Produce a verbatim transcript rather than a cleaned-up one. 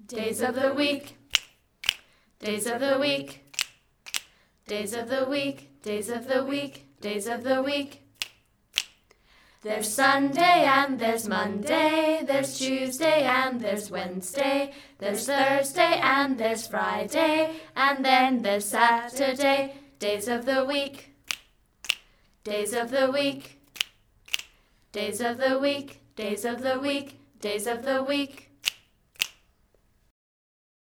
Days of the week, days of the week, days of the week, days of the week, days of the week. There's Sunday and there's Monday, there's Tuesday and there's Wednesday, there's Thursday and there's Friday, and then there's Saturday. Days of the week, days of the week, days of the week, days of the week, days of the week.